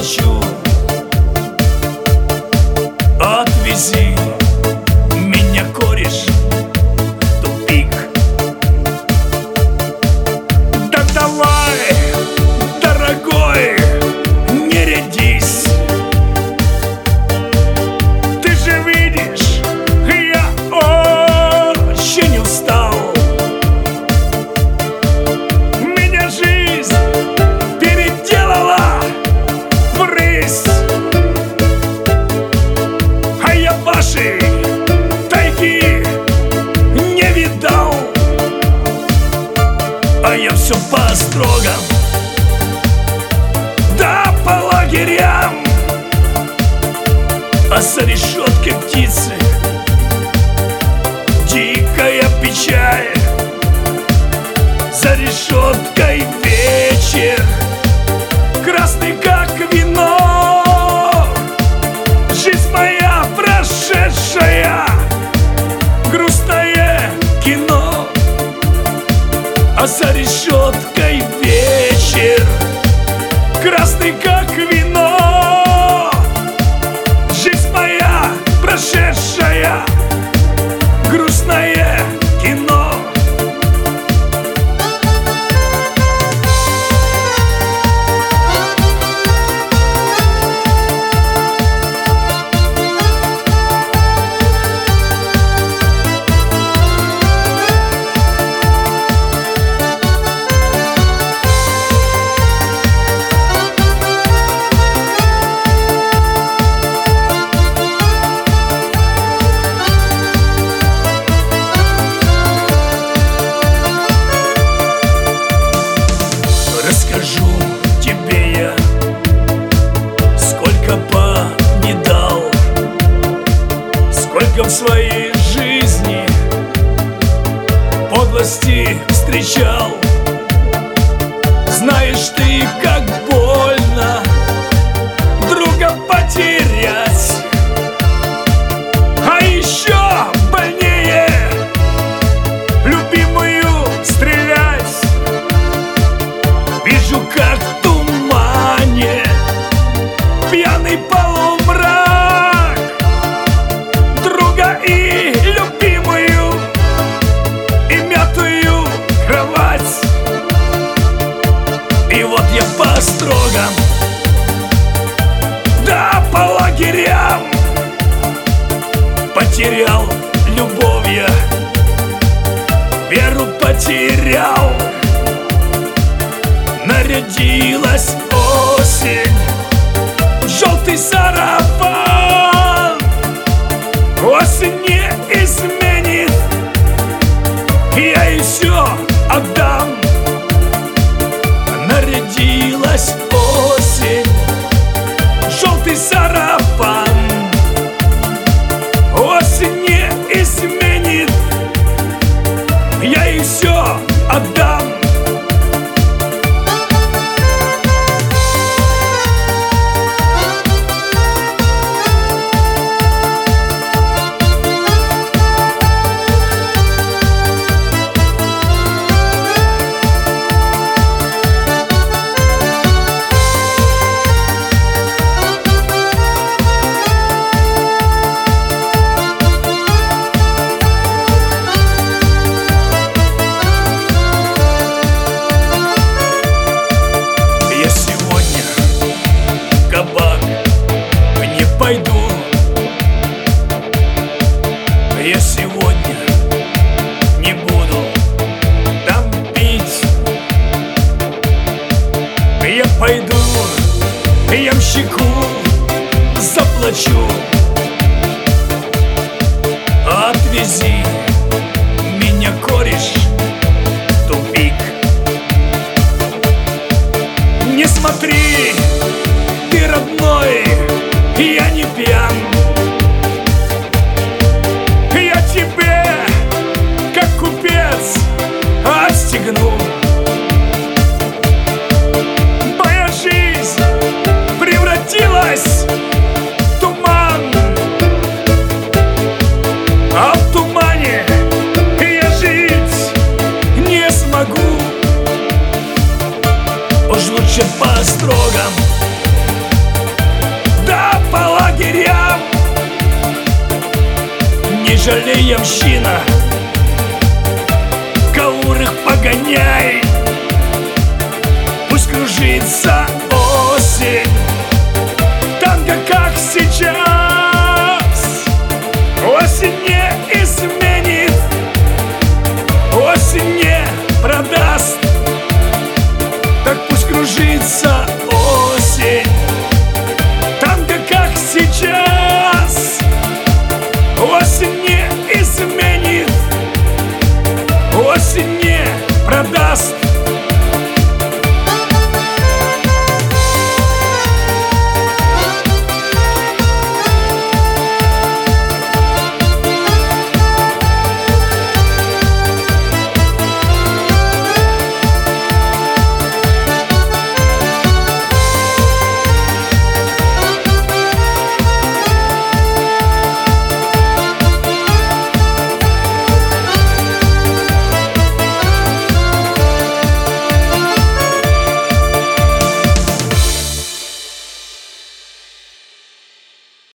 заплачу. Отвези меня, кореш, в тупик. Да давай, дорогой, не рядись. Ты же видишь, я очень устал. Меня жизнь переделала в рысь, а я вашей тайги не видал. А я все по строгам, да по лагерям. А за решеткой птицы дикая печаль. За решеткой вечер красный, как вино. Жизнь моя прошедшая, грустное кино. А за решеткой вечер красный, как вино. Жизнь моя прошедшая, грустное кино. Расскажу тебе я, сколько повидал, сколько в своей жизни подлости встречал. Знаешь ты, как больно друга потерять, а еще больнее любимую стрелять. Вижу, как в тумане пьяный полумрак друга и любимую, и мятую кровать. И вот я по строгам, да по лагерям потерял любовь я, веру потерял. Нарядилась осень, желтый сарафан. Осень не изменит, я ей все отдам. Нарядилась осень, желтый сарафан. Осень не изменит, я ей все отдам. Пойду, я сегодня не буду там пить. Я пойду, ямщику заплачу. Отвези меня, кореш, в тупик. Не смотри, ты родной, я не пьян. Я тебе, как купец, отстегну. Моя жизнь превратилась в туман, а в тумане я жить не смогу. Уж лучше по строгам, жалея мщина. Каурых погоняй, пусть кружится